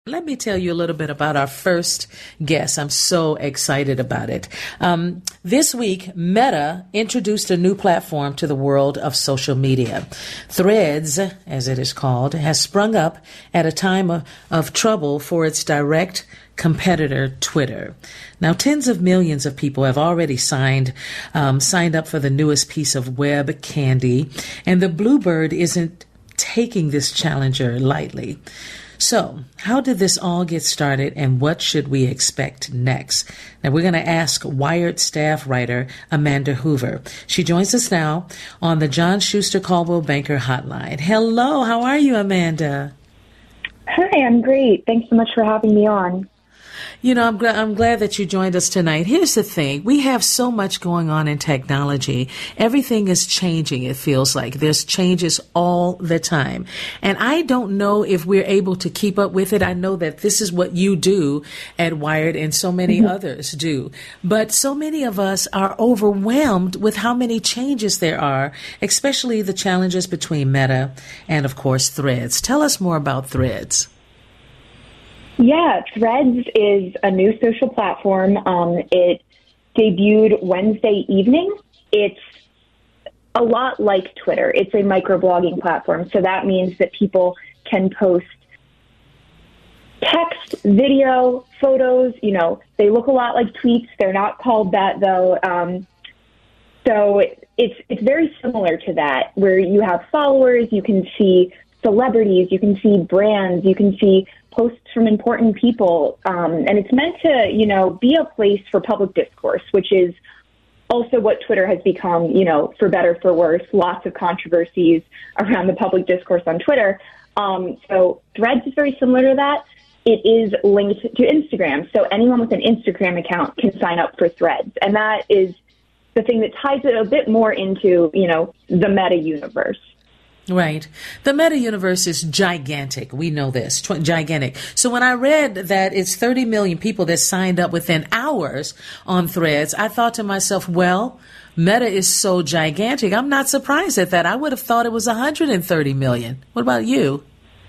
Let me tell you a little bit about our first guest. I'm so excited about it. This week, Meta introduced a new platform to the world of social media. Threads, as it is called, has sprung up at a time of trouble for its direct competitor, Twitter. Now, tens of millions of people have already signed up for the newest piece of web candy, and the Bluebird isn't taking this challenger lightly. So, how did this all get started, and what should we expect next? Now, we're going to ask Wired staff writer Amanda Hoover. She joins us now on the John Schuster Coldwell Banker Hotline. Hello, how are you, Amanda? Hi, I'm great. Thanks so much for having me on. You know, I'm glad that you joined us tonight. Here's the thing. We have so much going on in technology. Everything is changing, it feels like. There's changes all the time. And I don't know if we're able to keep up with it. I know that this is what you do at Wired and so many others do. But so many of us are overwhelmed with how many changes there are, especially the challenges between Meta and, of course, Threads. Tell us more about Threads. Yeah, Threads is a new social platform. It debuted Wednesday evening. It's a lot like Twitter. It's a microblogging platform. So that means that people can post text, video, photos. You know, they look a lot like tweets. They're not called that, though. So it's very similar to that, where you have followers, you can see celebrities, you can see brands, you can see posts from important people. And it's meant to, you know, be a place for public discourse, which is also what Twitter has become, you know, for better, for worse, lots of controversies around the public discourse on Twitter. So Threads is very similar to that. It is linked to Instagram. So anyone with an Instagram account can sign up for Threads. And that is the thing that ties it a bit more into, you know, the meta universe. Right. The meta universe is gigantic. We know this. Gigantic. So when I read that it's 30 million people that signed up within hours on Threads, I thought to myself, well, Meta is so gigantic. I'm not surprised at that. I would have thought it was 130 million. What about you?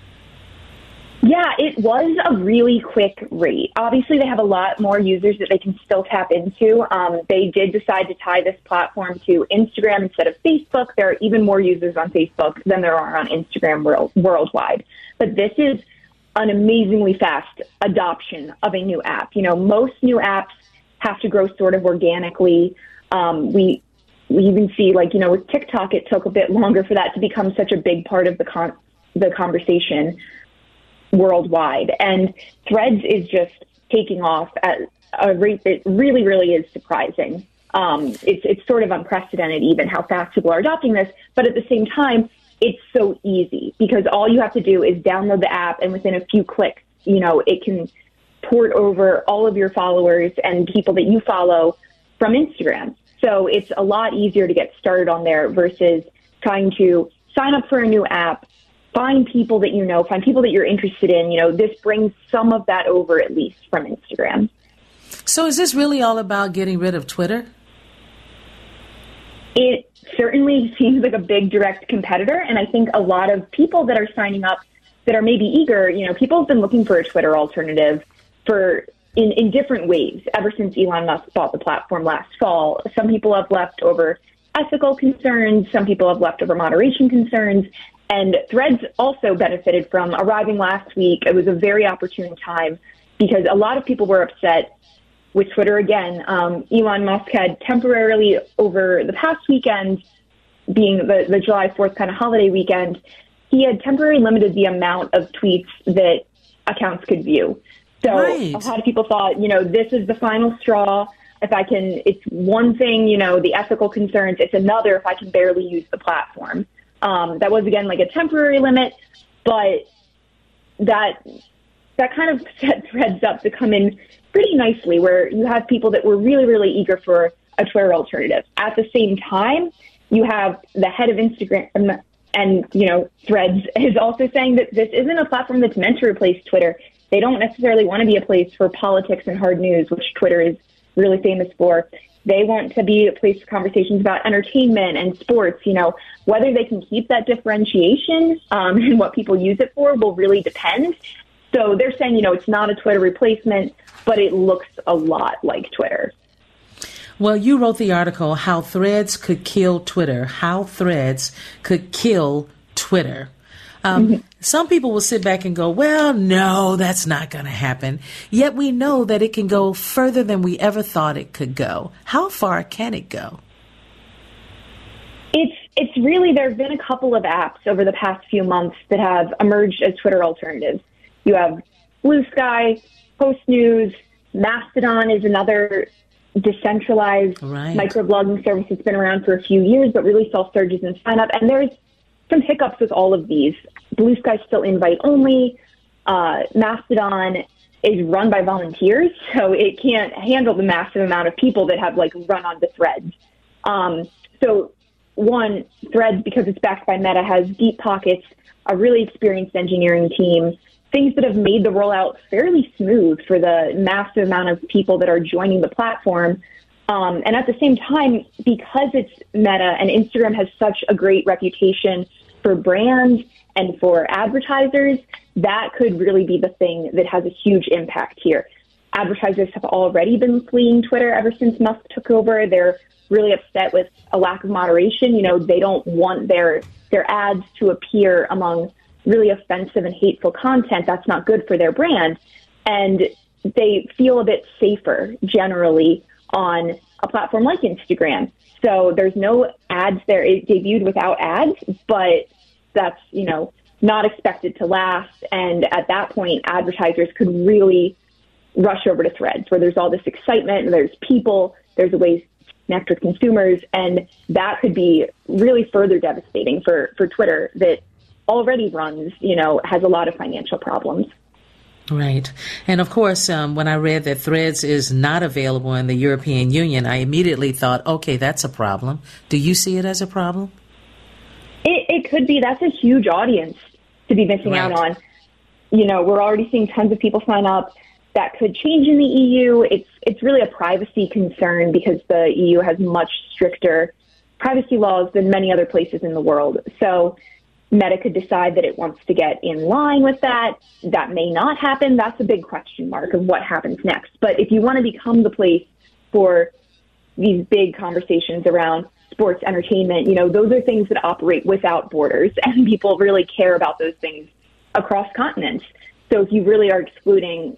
Yeah, it was a really quick rate. Obviously, they have a lot more users that they can still tap into. They did decide to tie this platform to Instagram instead of Facebook. There are even more users on Facebook than there are on Instagram worldwide. But this is an amazingly fast adoption of a new app. You know, most new apps have to grow sort of organically. We even see, like, you know, with TikTok, it took a bit longer for that to become such a big part of the conversation worldwide. And Threads is just taking off at a rate that really, really is surprising. It's sort of unprecedented even how fast people are adopting this, but at the same time, it's so easy because all you have to do is download the app, and within a few clicks, you know, it can port over all of your followers and people that you follow from Instagram. So it's a lot easier to get started on there versus trying to sign up for a new app, find people that you know, find people that you're interested in. You know, this brings some of that over, at least from Instagram. So is this really all about getting rid of Twitter? It certainly seems like a big direct competitor. And I think a lot of people that are signing up that are maybe eager, you know, people have been looking for a Twitter alternative in different ways ever since Elon Musk bought the platform last fall. Some people have left over ethical concerns. Some people have left over moderation concerns. And Threads also benefited from arriving last week. It was a very opportune time because a lot of people were upset with Twitter again. Elon Musk had temporarily, over the past weekend, being the July 4th kind of holiday weekend, he had temporarily limited the amount of tweets that accounts could view. So A lot of people thought, you know, this is the final straw. It's one thing, you know, the ethical concerns. It's another if I can barely use the platform. That was, again, like a temporary limit, but that kind of set Threads up to come in pretty nicely, where you have people that were really, really eager for a Twitter alternative. At the same time, you have the head of Instagram and, you know, Threads is also saying that this isn't a platform that's meant to replace Twitter. They don't necessarily want to be a place for politics and hard news, which Twitter is really famous for. They want to be a place for conversations about entertainment and sports. You know, whether they can keep that differentiation and what people use it for will really depend. So they're saying, it's not a Twitter replacement, but it looks a lot like Twitter. Well, you wrote the article, How Threads Could Kill Twitter. How Threads Could Kill Twitter. Some people will sit back and go, well, no, that's not going to happen. Yet we know that it can go further than we ever thought it could go. How far can it go? It's really, there have been a couple of apps over the past few months that have emerged as Twitter alternatives. You have Blue Sky, Post News, Mastodon is another decentralized microblogging service that's been around for a few years, but really saw surges in sign up. And there's some hiccups with all of these. Blue Sky is still invite only. Mastodon is run by volunteers, so it can't handle the massive amount of people that have run onto Threads. So one, Threads, because it's backed by Meta, has deep pockets, a really experienced engineering team, things that have made the rollout fairly smooth for the massive amount of people that are joining the platform. And at the same time, because it's Meta and Instagram has such a great reputation for brands and for advertisers, that could really be the thing that has a huge impact here. Advertisers have already been fleeing Twitter ever since Musk took over. They're really upset with a lack of moderation. They don't want their ads to appear among really offensive and hateful content. That's not good for their brand. And they feel a bit safer generally on a platform like Instagram. So there's no ads there. It debuted without ads, but that's, not expected to last. And at that point, advertisers could really rush over to Threads where there's all this excitement and there's people, there's a way to connect with consumers. And that could be really further devastating for Twitter that already runs, has a lot of financial problems. Right. And of course, when I read that Threads is not available in the European Union, I immediately thought, okay, that's a problem. Do you see it as a problem? It could be. That's a huge audience to be missing out on. We're already seeing tons of people sign up. That could change in the EU. It's really a privacy concern because the EU has much stricter privacy laws than many other places in the world. So Meta could decide that it wants to get in line with that. That may not happen. That's a big question mark of what happens next. But if you want to become the place for these big conversations around sports, entertainment, those are things that operate without borders, and people really care about those things across continents. So if you really are excluding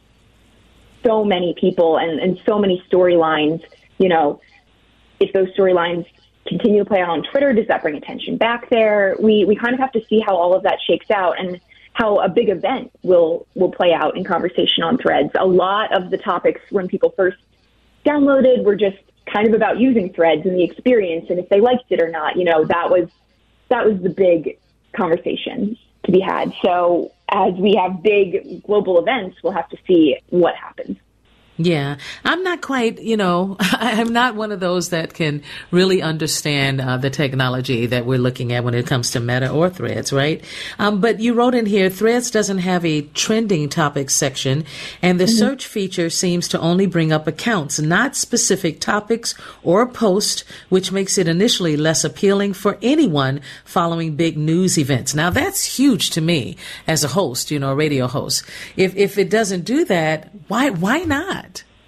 so many people and so many storylines, if those storylines continue to play out on Twitter, does that bring attention back there? We kind of have to see how all of that shakes out and how a big event will play out in conversation on Threads. A lot of the topics when people first downloaded were just kind of about using Threads and the experience and if they liked it or not. That was the big conversation to be had. So as we have big global events, we'll have to see what happens. Yeah, I'm not quite, I'm not one of those that can really understand the technology that we're looking at when it comes to Meta or Threads, right? But you wrote in here, Threads doesn't have a trending topics section, and the search feature seems to only bring up accounts, not specific topics or posts, which makes it initially less appealing for anyone following big news events. Now, that's huge to me as a host, a radio host. If it doesn't do that, why not?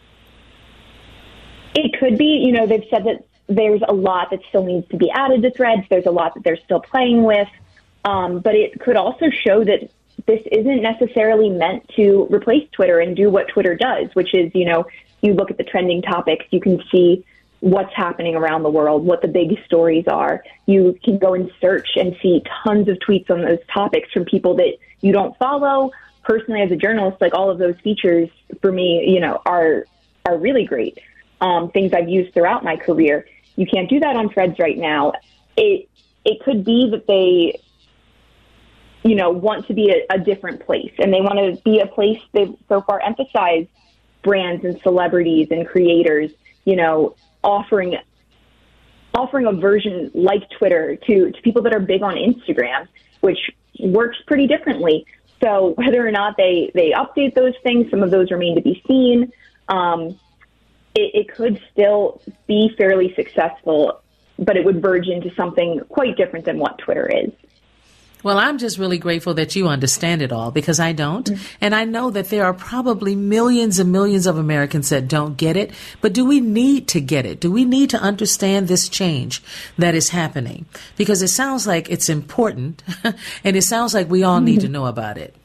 It could be, they've said that there's a lot that still needs to be added to Threads. There's a lot that they're still playing with. But it could also show that this isn't necessarily meant to replace Twitter and do what Twitter does, which is, you look at the trending topics, you can see what's happening around the world, what the big stories are. You can go and search and see tons of tweets on those topics from people that you don't follow. Personally, as a journalist, all of those features for me, are really great. Things I've used throughout my career. You can't do that on Threads right now. It could be that they, want to be a different place, and they want to be a place they've so far emphasized brands and celebrities and creators, offering a version like Twitter to people that are big on Instagram, which works pretty differently. So whether or not they update those things, some of those remain to be seen. It could still be fairly successful, but it would verge into something quite different than what Twitter is. Well, I'm just really grateful that you understand it all because I don't. And I know that there are probably millions and millions of Americans that don't get it. But do we need to get it? Do we need to understand this change that is happening? Because it sounds like it's important and it sounds like we all need to know about it.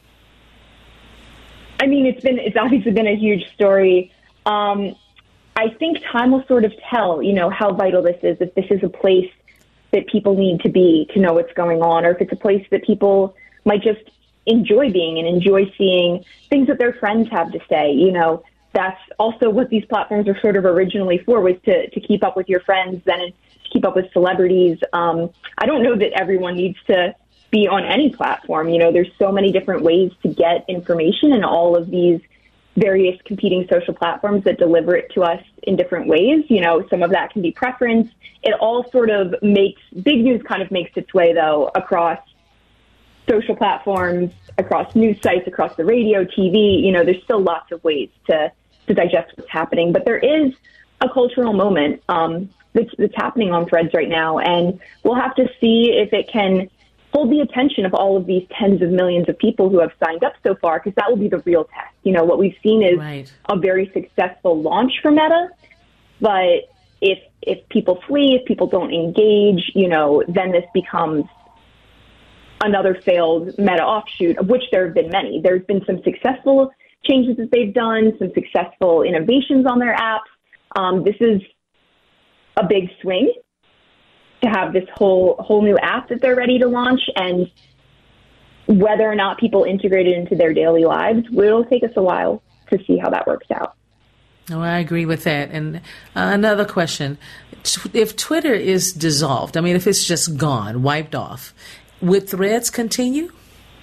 I mean, it's obviously been a huge story. I think time will sort of tell, how vital this is, if this is a place that people need to be to know what's going on, or if it's a place that people might just enjoy being and enjoy seeing things that their friends have to say. That's also what these platforms are sort of originally for, was to keep up with your friends and to keep up with celebrities. I don't know that everyone needs to be on any platform. There's so many different ways to get information, and all of these various competing social platforms that deliver it to us in different ways. Some of that can be preference. It all sort of big news kind of makes its way, though, across social platforms, across news sites, across the radio, TV. There's still lots of ways to digest what's happening. But there is a cultural moment that's happening on Threads right now, and we'll have to see if it can hold the attention of all of these tens of millions of people who have signed up so far, because that will be the real test. What we've seen is a very successful launch for Meta, but if people flee, if people don't engage, then this becomes another failed Meta offshoot, of which there have been many. There's been some successful changes that they've done, some successful innovations on their apps. This is a big swing to have this whole new app that they're ready to launch, and whether or not people integrate it into their daily lives will take us a while to see how that works out. Oh, I agree with that. And another question, if Twitter is dissolved, if it's just gone, wiped off, would Threads continue?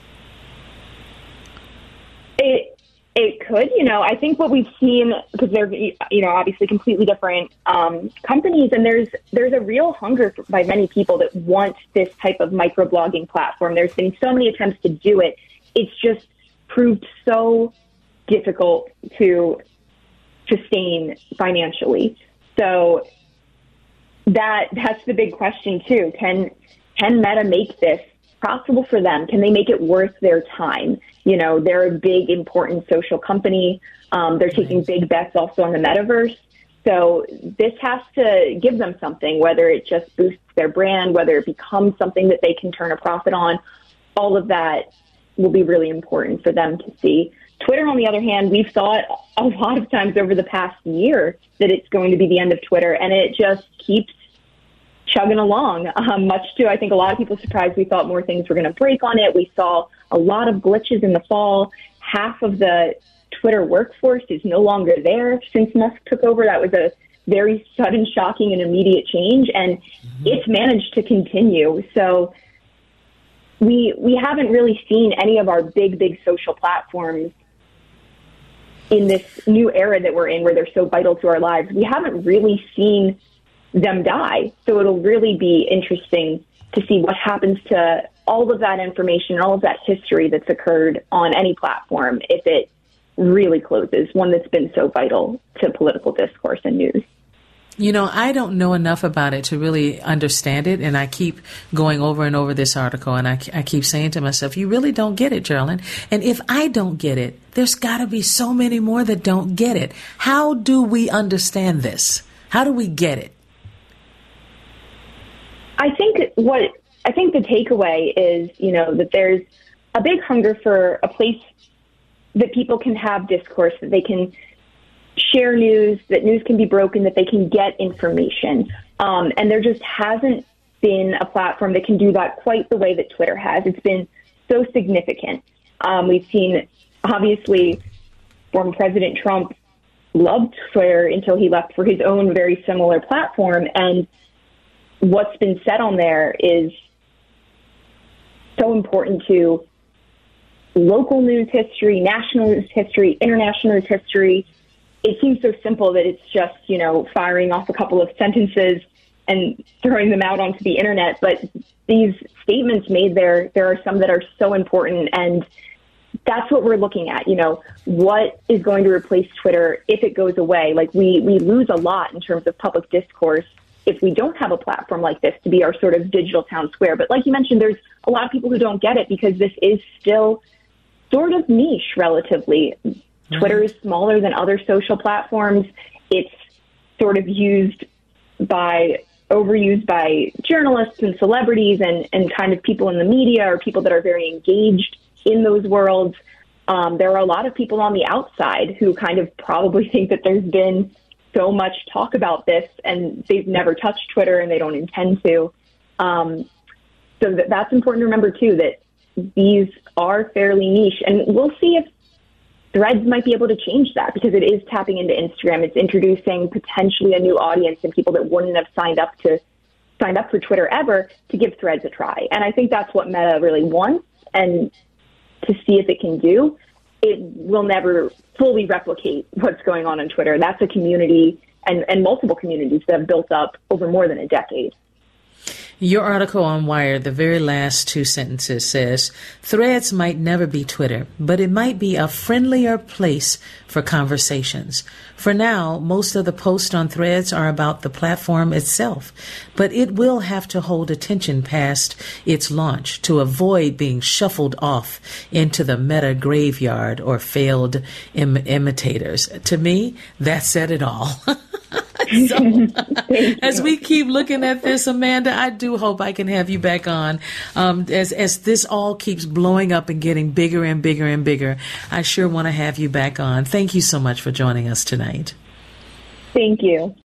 It could. I think what we've seen, because they're, obviously completely different companies, and there's a real hunger by many people that want this type of microblogging platform. There's been so many attempts to do it. It's just proved so difficult to sustain financially. So that's the big question too. Can Meta make this profitable for them? Can they make it worth their time? They're a big, important social company. They're taking big bets also on the metaverse. So this has to give them something, whether it just boosts their brand, whether it becomes something that they can turn a profit on. All of that will be really important for them to see. Twitter, on the other hand, we've thought a lot of times over the past year that it's going to be the end of Twitter, and it just keeps chugging along, much to, I think, a lot of people surprised. We thought more things were going to break on it. We saw a lot of glitches in the fall. Half of the Twitter workforce is no longer there since Musk took over. That was a very sudden, shocking, and immediate change, and it's managed to continue. So we haven't really seen any of our big social platforms in this new era that we're in, where they're so vital to our lives. We haven't really seen them die. So it'll really be interesting to see what happens to all of that information, all of that history that's occurred on any platform, if it really closes, one that's been so vital to political discourse and news. I don't know enough about it to really understand it, and I keep going over and over this article, and I keep saying to myself, you really don't get it, Geraldine. And if I don't get it, there's got to be so many more that don't get it. How do we understand this? How do we get it? I think the takeaway is, that there's a big hunger for a place that people can have discourse, that they can share news, that news can be broken, that they can get information. And there just hasn't been a platform that can do that quite the way that Twitter has. It's been so significant. We've seen, obviously, former President Trump loved Twitter until he left for his own very similar platform. And what's been said on there is so important to local news history, national news history, international news history. It seems so simple that it's just, firing off a couple of sentences and throwing them out onto the internet. But these statements made there are some that are so important. And that's what we're looking at. What is going to replace Twitter if it goes away? Like we lose a lot in terms of public discourse if we don't have a platform like this to be our sort of digital town square. But like you mentioned, there's a lot of people who don't get it because this is still sort of niche relatively. Mm-hmm. Twitter is smaller than other social platforms. It's sort of overused by journalists and celebrities and kind of people in the media or people that are very engaged in those worlds. There are a lot of people on the outside who kind of probably think that there's been so much talk about this and they've never touched Twitter and they don't intend to. So that's important to remember too, that these are fairly niche, and we'll see if Threads might be able to change that because it is tapping into Instagram. It's introducing potentially a new audience and people that wouldn't have signed up for Twitter ever to give Threads a try. And I think that's what Meta really wants, and to see if it can do. It will never fully replicate what's going on Twitter. That's a community and multiple communities that have built up over more than a decade. Your article on Wired, the very last two sentences says, Threads might never be Twitter, but it might be a friendlier place for conversations. For now, most of the posts on Threads are about the platform itself, but it will have to hold attention past its launch to avoid being shuffled off into the meta graveyard or failed imitators. To me, that said it all. So, as we keep looking at this, Amanda, I do hope I can have you back on. As this all keeps blowing up and getting bigger and bigger and bigger, I sure want to have you back on. Thank you so much for joining us tonight. Thank you.